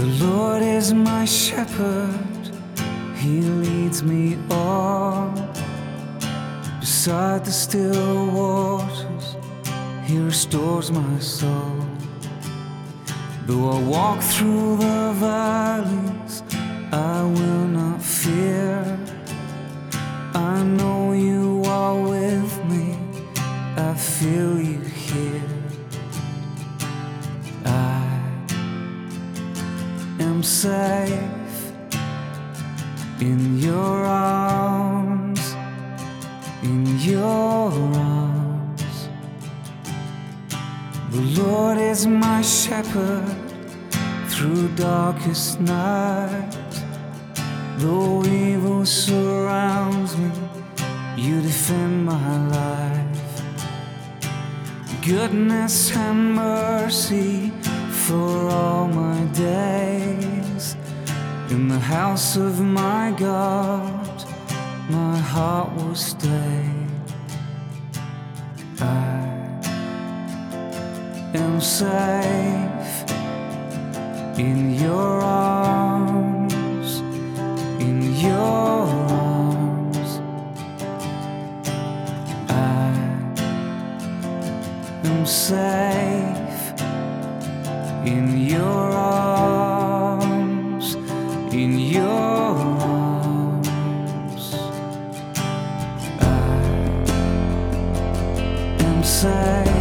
The Lord is my shepherd, He leads me on. Beside the still waters, He restores my soul. Though I walk through the valleys, I will not fear. I know you are with me, I feel you here. I am safe in your arms, in your arms. The Lord is my shepherd through darkest night. Though evil surrounds me, you defend my life. Goodness and mercy for all my days. In the house of my God, my heart will stay. I am safe in your arms, in your arms. I am safe in your arms, in your arms. I am safe